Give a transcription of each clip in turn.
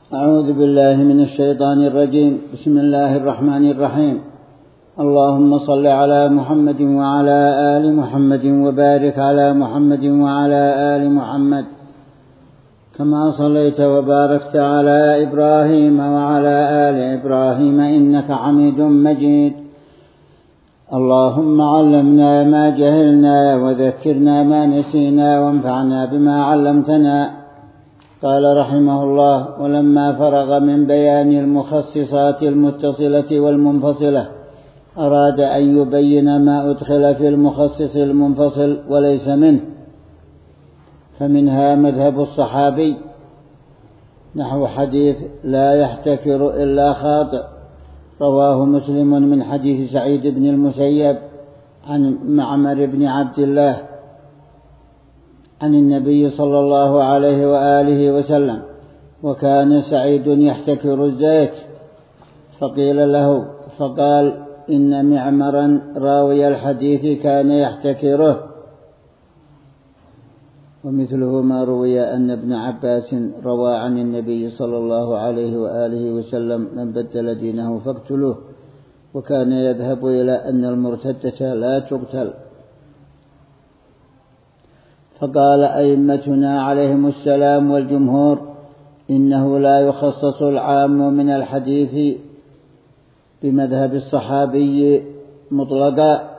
أعوذ بالله من الشيطان الرجيم. بسم الله الرحمن الرحيم. اللهم صل على محمد وعلى آل محمد وبارك على محمد وعلى آل محمد كما صليت وباركت على إبراهيم وعلى آل إبراهيم إنك حميد مجيد. اللهم علمنا ما جهلنا وذكرنا ما نسينا وانفعنا بما علمتنا. قال رحمه الله: ولما فرغ من بيان المخصصات المتصلة والمنفصلة أراد أن يبين ما أدخل في المخصص المنفصل وليس منه، فمنها مذهب الصحابي نحو حديث لا يحتكر إلا خاطئ، رواه مسلم من حديث سعيد بن المسيب عن معمر بن عبد الله عن النبي صلى الله عليه وآله وسلم: وكان سعيد يحتكر الزيت، فقيل له فقال: إن معمرا راوي الحديث كان يحتكره. ومثله ما روي أن ابن عباس روى عن النبي صلى الله عليه وآله وسلم: من بدل دينه فاقتلوه، وكان يذهب إلى أن المرتدة لا تقتل. فقال أئمتنا عليهم السلام والجمهور: إنه لا يخصص العام من الحديث بمذهب الصحابي مطلقا،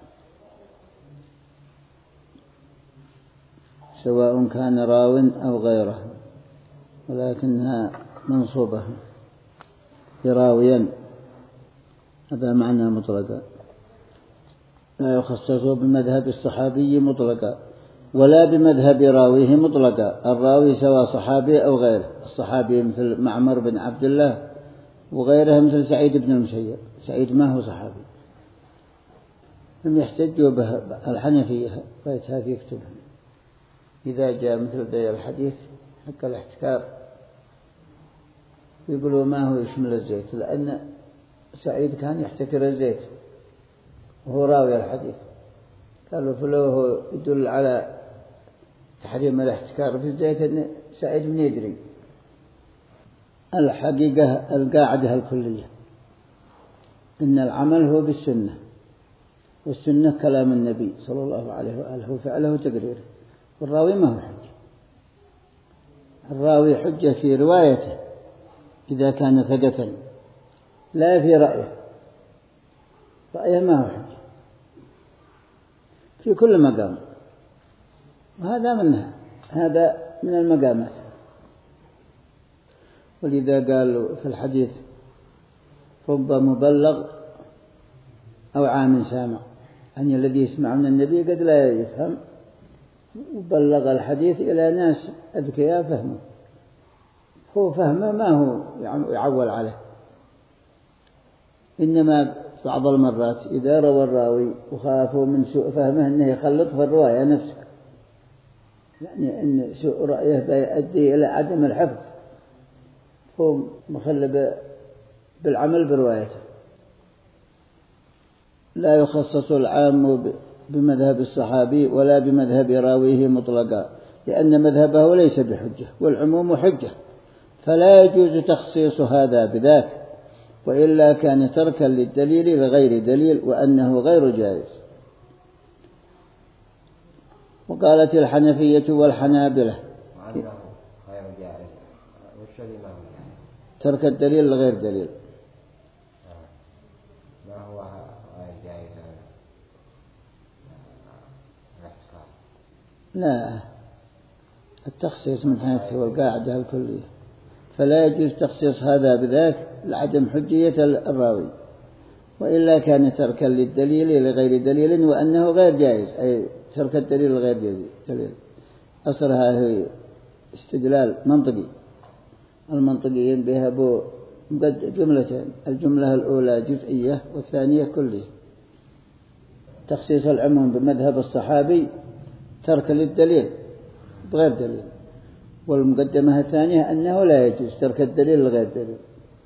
سواء كان راو أو غيره، ولكنها منصوبة راويا، هذا معنى مطلقا. لا يخصص بمذهب الصحابي مطلقا ولا بمذهب راويه مطلقا. الراوي سواء صحابي أو غيره، الصحابي مثل معمر بن عبد الله وغيره مثل سعيد بن المسيب. سعيد ما هو صحابي. لم يحتجوا به الحنفية، رأيتها في كتبهم إذا جاء مثل ذي الحديث حق الاحتكار يقولوا ما هو يشمل الزيت، لأن سعيد كان يحتكر الزيت وهو راوي الحديث. قالوا فلو يدل على تحريم الاحتكار في الزيت أن سعيد من يدري. الحقيقة القاعدة الكلية إن العمل هو بالسنة، والسنة كلام النبي صلى الله عليه وآله وفعله وتقريره، والراوي ما هو حجة. الراوي حجة في روايته إذا كان ثقة، لا في رأيه. رأيه ما هو حجة في كل مقام، وهذا منها، هذا من المقامات. ولذا قالوا في الحديث: رب مبلغ أو عام سامع، يعني الذي يسمع من النبي قد لا يفهم، وبلغ الحديث إلى ناس أذكياء فهمه، هو فهمه ما هو يعول عليه. إنما بعض المرات إذا روى الراوي وخافوا من سوء فهمه أنه يخلط في الرواية نفسها، يعني أن سوء رأيه يؤدي إلى عدم الحفظ، هو مخلب بالعمل بروايته. لا يخصص العام بمذهب الصحابي ولا بمذهب راويه مطلقا، لأن مذهبه ليس بحجة، والعموم حجة، فلا يجوز تخصيص هذا بذاك، وإلا كان تركا للدليل لغير دليل، وأنه غير جائز. وقالت الحنفية والحنابلة: ترك الدليل لغير دليل. ما هو غير جائز؟ لا، التخصيص من حيث هو القاعدة الكلية، فلا يجوز تخصيص هذا بذاك لعدم حجية الراوي، وإلا كان تركا للدليل لغير دليل، وأنه غير جائز، أي ترك الدليل لغير دليل. أصلها هي استدلال منطقي، المنطقيين بها جملتين: الجملة الأولى جزئية والثانية كلية. تخصيص العموم بمذهب الصحابي ترك للدليل بغير دليل، والمقدمة الثانية أنه لا يجوز ترك الدليل لغير دليل.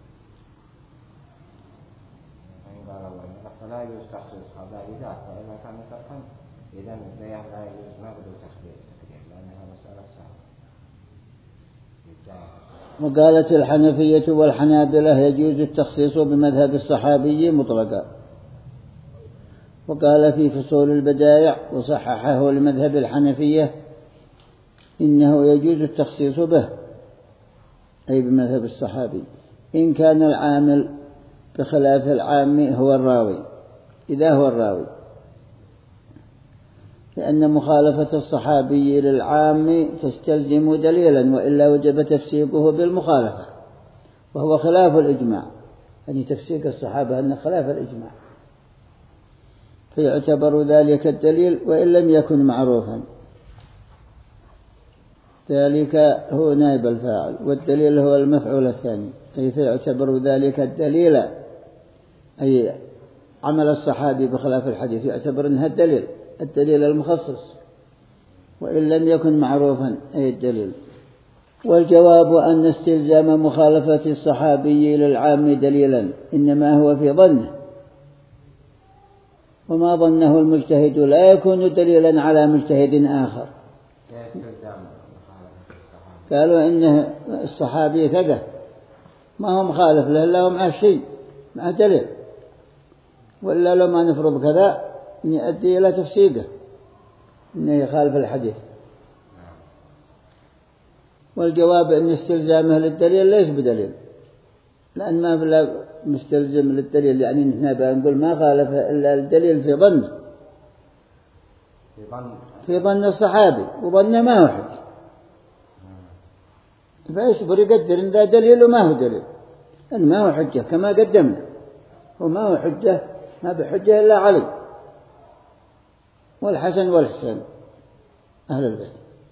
لا يجوز تخصيص هذا بذاك، وإذا كان تركا إذا البيان لا يجوز، ما بدو تخصيص، لأنها مسألة سهلة. وقالت الحنفية والحنابلة يجوز التخصيص بمذهب الصحابي مطلقا. وقال في فصول البدائع وصححه لمذهب الحنفية إنه يجوز التخصيص به أي بمذهب الصحابي إن كان العامل بخلاف العام هو الراوي، إذا هو الراوي، لأن مخالفة الصحابي للعام تستلزم دليلا، وإلا وجب تفسيقه بالمخالفة، وهو خلاف الإجماع، يعني تفسيق الصحابة أن خلاف الإجماع، فيعتبر ذلك الدليل وإن لم يكن معروفا. ذلك هو نائب الفاعل، والدليل هو المفعول الثاني، أي فيعتبر ذلك الدليل، أي عمل الصحابي بخلاف الحديث يعتبر أنها الدليل المخصص، وإن لم يكن معروفا أي الدليل. والجواب أن استلزام مخالفة الصحابي للعام دليلا إنما هو في ظنه، وما ظنه المجتهد لا يكون دليلا على مجتهد آخر. قالوا إن الصحابي ثقة ما هو مخالف له إلا مع الشيء مع دليل، وإلا لو ما نفرض كذا يؤدي إلى تفسيده إنه يخالف الحديث. والجواب أن استلزامه للدليل ليس بدليل، لأن ما بلا مستلزم للدليل، يعني نحن بنقول ما خالف إلا الدليل في ظن الصحابي، وظنه ما هو حج، فيصبر يقدر إن ذا دليل وما هو دليل، أن ما هو حجة كما قدمنا، وما هو حجة ما بحجة إلا علي والحسن والحسين أهل البيت.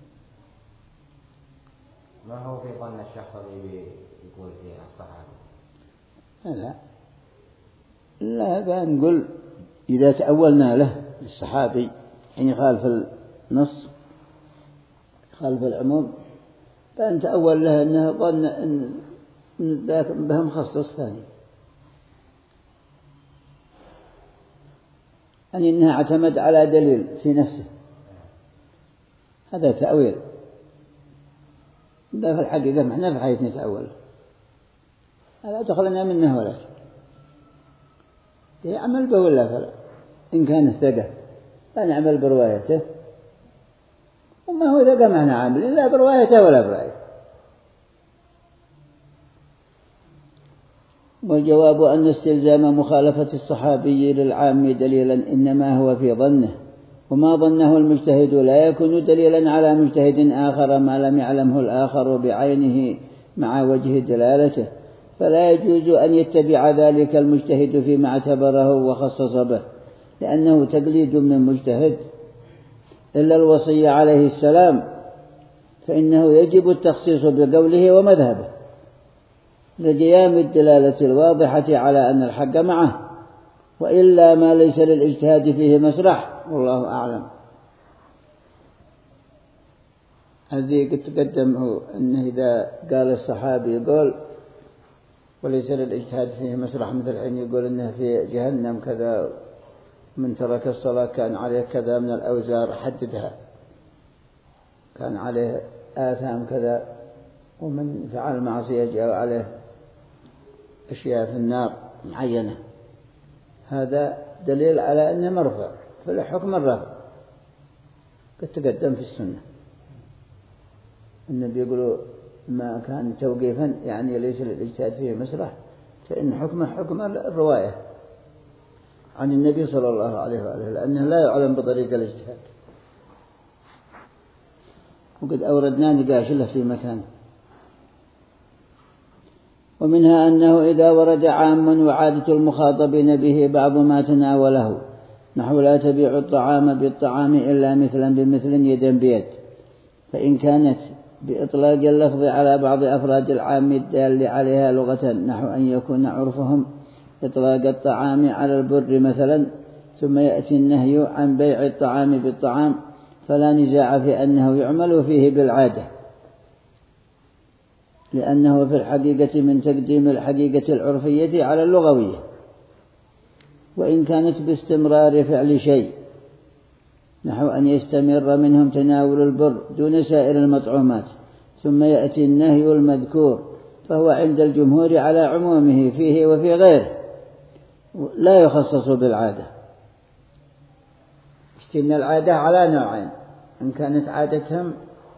ما هو في ظن الشخص اللي يقول فيه الصحابي؟ لا بنقول إذا تأولنا له الصحابي يعني خالف النص خالف العموم، فأن تأول له أنه ظن أن ذاك به مخصص ثاني، يعني أنها اعتمد على دليل في نفسه، هذا تأويل. ده في الحقيقة محنا في حيث نتأول، لا دخلنا منه ولا شيء، يعمل به ولا فلا، إن كان ثقة فنعمل بروايته، وما هو ثقة معنا عامل إلا بروايته ولا بروايته. والجواب أن استلزام مخالفة الصحابي للعام دليلا إنما هو في ظنه، وما ظنه المجتهد لا يكون دليلا على مجتهد آخر ما لم يعلمه الآخر بعينه مع وجه دلالته، فلا يجوز أن يتبع ذلك المجتهد فيما اعتبره وخصص به، لأنه تقليد من المجتهد، إلا الوصي عليه السلام فإنه يجب التخصيص بقوله ومذهبه لقيام الدلالة الواضحة على أن الحق معه، وإلا ما ليس للاجتهاد فيه مسرح، والله أعلم. هذه قد تقدم أنه إذا قال الصحابي يقول وليس للاجتهاد فيه مسرح، مثل حين يقول أنه في جهنم كذا، من ترك الصلاة كان عليه كذا من الأوزار، حددها، كان عليه آثام كذا، ومن فعل معصية جاء عليه أشياء في النار معينة، هذا دليل على أنه مرفع، فالحكم الرفع قد تقدم في السنة. النبي يقولوا ما كان توقيفا يعني ليس للاجتهاد فيه مسرح، فإن حكمه حكم الرواية عن النبي صلى الله عليه وآله، لأنه لا يعلم بطريق الاجتهاد. وقد أوردنا نقاش له في مكان. ومنها أنه إذا ورد عام وعادة المخاطبين به بعض ما تناوله، نحو لا تبيع الطعام بالطعام إلا مثلا بمثل يدا بيد، فإن كانت بإطلاق اللفظ على بعض أفراد العام الدال عليها لغة، نحو أن يكون عرفهم إطلاق الطعام على البر مثلا، ثم يأتي النهي عن بيع الطعام بالطعام، فلا نزاع في أنه يعمل فيه بالعادة، لأنه في الحقيقة من تقديم الحقيقة العرفية على اللغوية، وإن كانت باستمرار فعل شيء، نحو أن يستمر منهم تناول البر دون سائر المطعومات، ثم يأتي النهي المذكور فهو عند الجمهور على عمومه فيه وفي غيره، لا يخصص بالعادة. إن العادة على نوعين: إن كانت عادتهم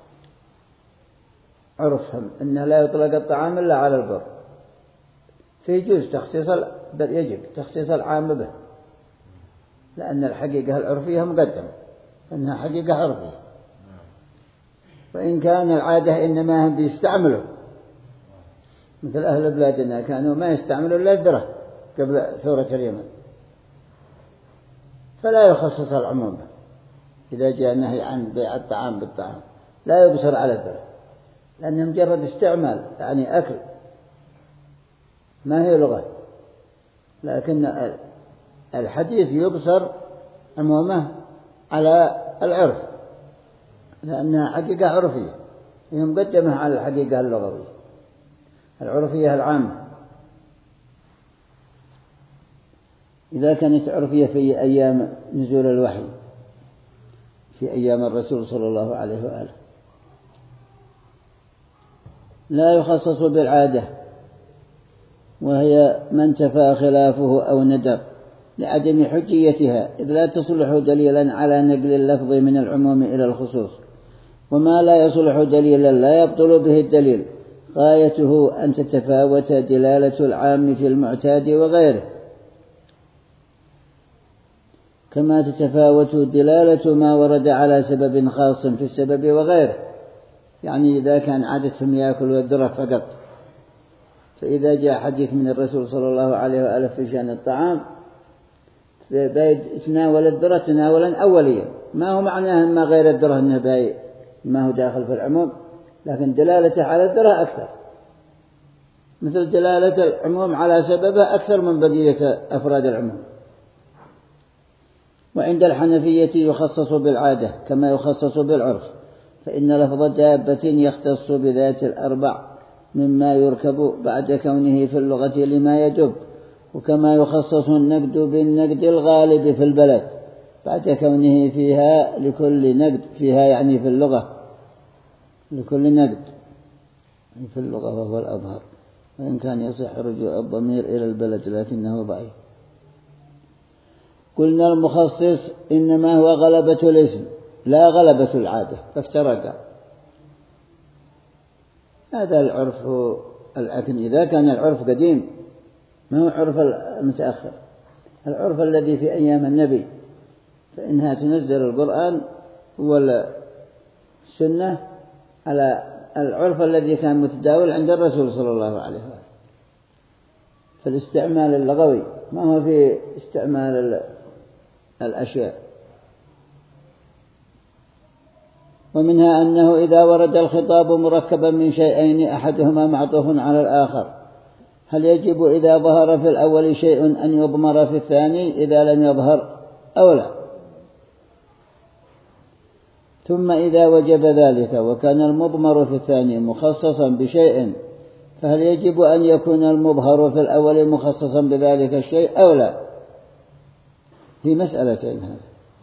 عرفهم أنه لا يطلق الطعام إلا على البر، فيجوز يجب تخصيص العام به، لأن الحقيقة العرفية مقدمة، أنها حقيقة عرفية. وإن كان العادة إنما هم بيستعملوا، مثل أهل بلادنا كانوا ما يستعملوا إلا الذرة قبل ثورة اليمن، فلا يخصص العموم. إذا جاء النهي عن بيع الطعام بالطعام لا يقصر على الذرة، لأنه مجرد استعمال، يعني أكل، ما هي لغة. لكن الحديث يقصر عمومه على العرف، لأنها حقيقة عرفية، هي مقدمة على الحقيقة اللغوية العرفية العامة. إذا كانت عرفية في أيام نزول الوحي، في أيام الرسول صلى الله عليه وآله، لا يخصص بالعادة، وهي ما انتفى خلافه أو ندر لعدم حجيتها، إذ لا تصلح دليلا على نقل اللفظ من العموم إلى الخصوص. وما لا يصلح دليلا لا يبطل به الدليل، غايته أن تتفاوت دلالة العام في المعتاد وغيره، كما تتفاوت دلالة ما ورد على سبب خاص في السبب وغيره. يعني إذا كان عادتهم يأكل الذرة فقط، فإذا جاء حديث من الرسول صلى الله عليه وآله في شأن الطعام يتناول الذرة تناولا أوليا، ما هو معناه ما غير الذرة أنه ما هو داخل في العموم، لكن دلالته على الذرة أكثر، مثل دلالة العموم على سببه أكثر من بقية أفراد العموم. وعند الحنفية يخصص بالعادة كما يخصص بالعرف، فإن لفظ دابة يختص بذات الأربع مما يركب بعد كونه في اللغة لما يدب، وكما يخصص النقد بالنقد الغالب في البلد بعد كونه فيها لكل نقد، فيها يعني في اللغة لكل نقد في اللغة، وهو الأظهر، وإن كان يصح رجوع الضمير إلى البلد لكنه ضعيف. قلنا المخصص إنما هو غلبة الاسم لا غلبة العادة، فافترقا. هذا العرف لكن إذا كان العرف قديم ما هو عرف المتأخر، العرف الذي في أيام النبي، فإنها تنزل القرآن والسنة على العرف الذي كان متداول عند الرسول صلى الله عليه وسلم، في الاستعمال اللغوي، ما هو في استعمال الأشياء. ومنها أنه إذا ورد الخطاب مركبا من شيئين أحدهما معطوف على الآخر، هل يجب إذا ظهر في الأول شيء أن يضمر في الثاني إذا لم يظهر أو لا؟ ثم إذا وجب ذلك وكان المضمر في الثاني مخصصا بشيء، فهل يجب أن يكون المظهر في الأول مخصصا بذلك الشيء أو لا؟ في مسألتين هذا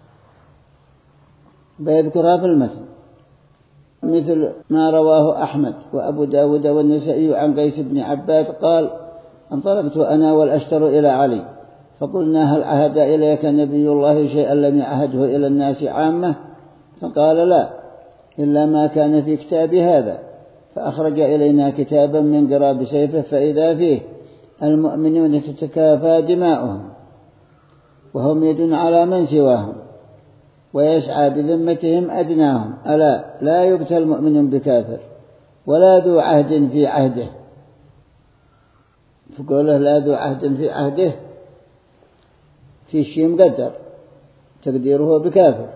بيذكرها في المتن، مثل ما رواه أحمد وأبو داود والنسائي عن قيس بن عباد قال: انطلقت أنا والأشتر إلى علي فقلنا: هل عهد إليك نبي الله شيئا لم يعهده إلى الناس عامة؟ فقال: لا، إلا ما كان في كتاب هذا. فأخرج إلينا كتابا من قراب سيفه، فإذا فيه: المؤمنون تتكافى دماؤهم وهم يد على من سواهم ويسعى بذمتهم أدناهم، ألا لا يقتل مؤمن بكافر ولا ذو عهد في عهده. فقوله لا ذو عهد في عهده في شيء مقدر تقديره بكافر،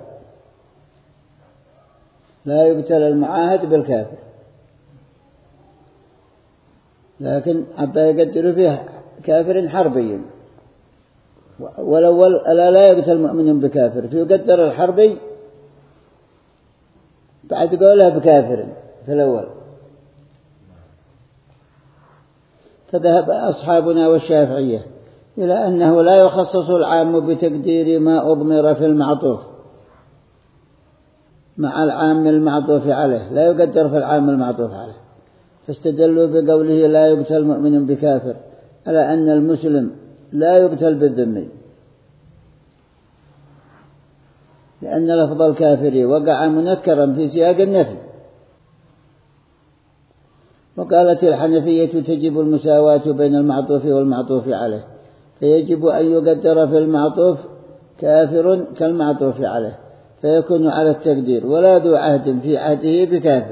لا يقتل المعاهد بالكافر، لكن حتى يقدر فيه كافر حربي. والأول ألا لا يقتل مؤمن بكافر، فيقدر الحربي بعد قولها بكافر في الأول. فذهب أصحابنا والشافعية إلى أنه لا يخصص العام بتقدير ما أضمر في المعطوف مع العام المعطوف عليه، لا يقدر في العام المعطوف عليه، فاستدلوا بقوله لا يقتل مؤمن بكافر على أن المسلم لا يقتل بالذمي، لأن لفظ الكافر وقع منكرا في سياق النفي. وقالت الحنفية تجب المساواة بين المعطوف والمعطوف عليه، فيجب أن يقدر في المعطوف كافر كالمعطوف عليه فيكون على التقدير ولا ذو عهد في عهده بكافر.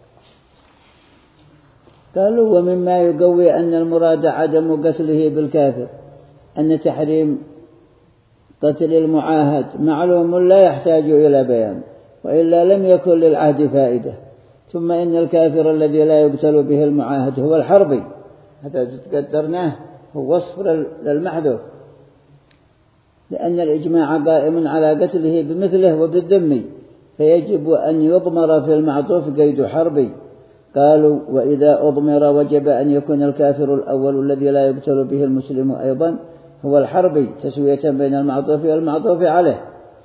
قالوا ومما يقوي أن المراد عدم قتله بالكافر أن تحريم قتل المعاهد معلوم لا يحتاج إلى بيان، وإلا لم يكن للعهد فائدة. ثم إن الكافر الذي لا يقتل به المعاهد هو الحربي، هذا قدرناه هو وصف للمحذوف، لأن الإجماع قائم على قتله بمثله وبالذمي، فيجب أن يضمر في المعطوف قيد حربي. قالوا وإذا أضمر وجب أن يكون الكافر الأول الذي لا يقتل به المسلم أيضا هو الحربي، تسوية بين المعطوف والمعطوف عليه.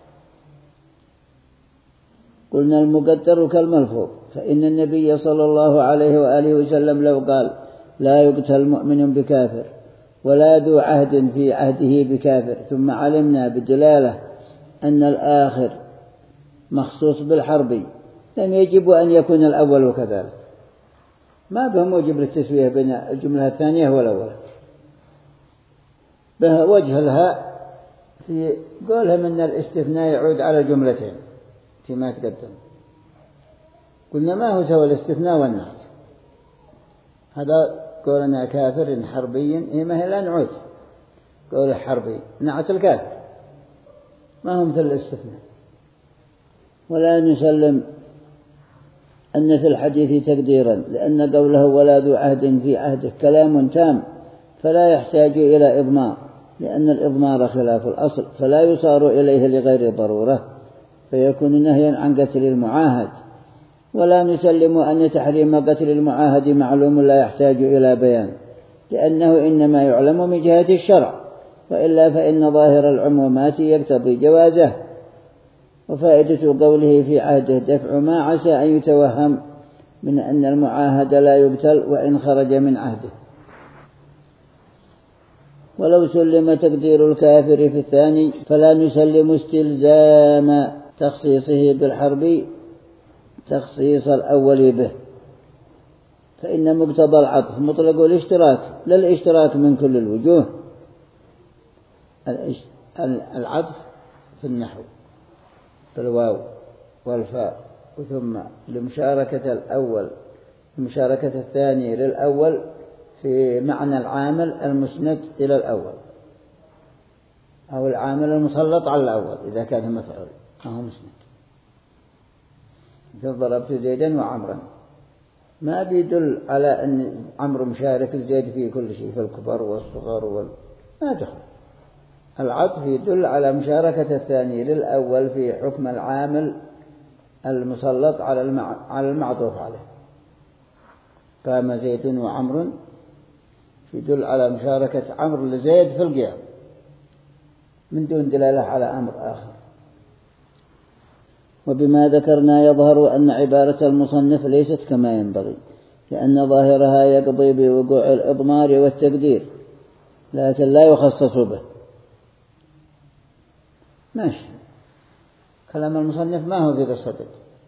قلنا المقدر كالملفوظ، فإن النبي صلى الله عليه وآله وسلم لو قال لا يقتل مؤمن بكافر ولا ذو عهد في عهده بكافر، ثم علمنا بالدلالة أن الآخر مخصوص بالحربي، لم يجب أن يكون الأول كذلك، ما به موجب للتسوية بين الجملة الثانية والأولى. به وجه لها في قولهم أن الاستثناء يعود على جملتين فيما تقدم. قلنا ما هو سوى الاستثناء والنعت، هذا قولنا كافر حربي ما هي لا نعود، قول الحربي نعت الكافر ما هو مثل الاستثناء. ولا نسلم أن في الحديث تقديرا، لأن قوله ولا ذو عهد في عهده كلام تام فلا يحتاج إلى إضمار، لأن الإضمار خلاف الأصل فلا يصار إليه لغير ضرورة فيكون نهيا عن قتل المعاهد. ولا نسلم أن تحريم قتل المعاهد معلوم لا يحتاج إلى بيان، لأنه إنما يعلم من جهة الشرع، وإلا فإن ظاهر العمومات يقتضي جوازه. وفائدة قوله في عهده دفع ما عسى أن يتوهم من أن المعاهد لا يقتل وإن خرج من عهده. ولو سلم تقدير الكافر في الثاني فلا نسلم استلزام تخصيصه بالحرب تخصيص الأول به، فإن مقتضى العطف مطلق الاشتراك لا الاشتراك من كل الوجوه. العطف في النحو بالواو والفاء، وثم لمشاركة الأول مشاركة الثاني للأول في معنى العامل المسند إلى الأول، أو العامل المسلط على الأول إذا كان مفعول أو مسند. مثل ضربت زيدا وعمرا، ما بيدل على أن عمرو مشارك لزيد في كل شيء، في الكبر والصغر ما دخل. العطف يدل على مشاركة الثاني للأول في حكم العامل المسلط على المعطوف عليه. قام زيد وعمر يدل على مشاركة عمرو لزيد في القيام من دون دلالة على أمر آخر. وبما ذكرنا يظهر أن عبارة المصنف ليست كما ينبغي، لأن ظاهرها يقضي بوقوع الإضمار والتقدير لكن لا يخصص به. ماشي، كلام المصنف ما هو في الصدد.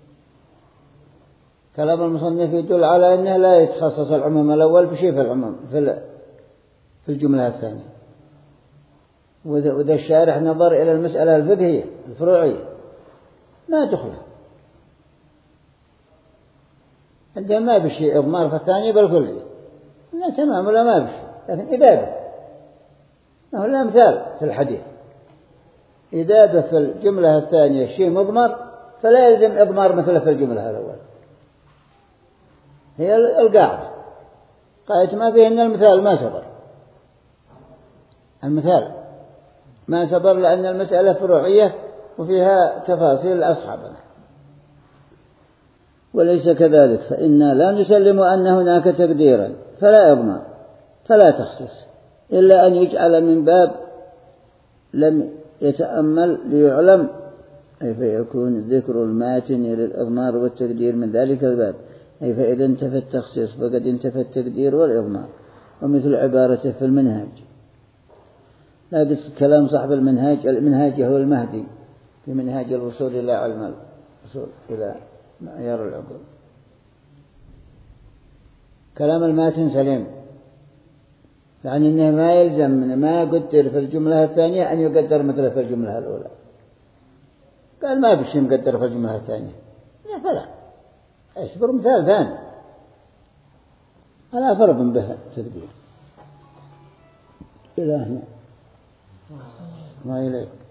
كلام المصنف يدل على أنه لا يتخصص العموم الأول بشيء في العموم في الجملة الثانية. وذا الشارح نظر إلى المسألة الفقهية الفروعية ما تخلى، عندما ما بشيء إضمار في الثانية بالكلية تمام ولا ما بشيء، لكن إذابة ما هو لا مثال في الحديث. إذابة في الجملة الثانية شيء مضمر فلا يلزم إضمار مثله في الجملة الأولى. هي القاعدة قاعدة ما فيه إن المثال ما سبر، المثال ما سبر لأن المسألة فروعية وفيها تفاصيل أصحابنا. وليس كذلك فإنا لا نسلم أن هناك تقديرا فلا إضمار فلا تخصيص، إلا أن يجعل من باب لم يتأمل ليعلم، أي فيكون ذكر الماتن للإضمار والتقدير من ذلك الباب، أي فإذا انتفى التخصيص فقد انتفى التقدير والإضمار. ومثل عبارته في المنهاج، هذا كلام صاحب المنهاج هو المهدي في منهاج الوصول إلى علم الوصول إلى معيار العقول. كلام الماتن سليم، يعني إنه ما يلزم من ما يقدر في الجملة الثانية أن يقدر مثله في الجملة الأولى. قال ما بشي مقدر في الجملة الثانية، لا فلا اصبر مثال ثاني على فرض به تقدير. إلى هنا ما إليه.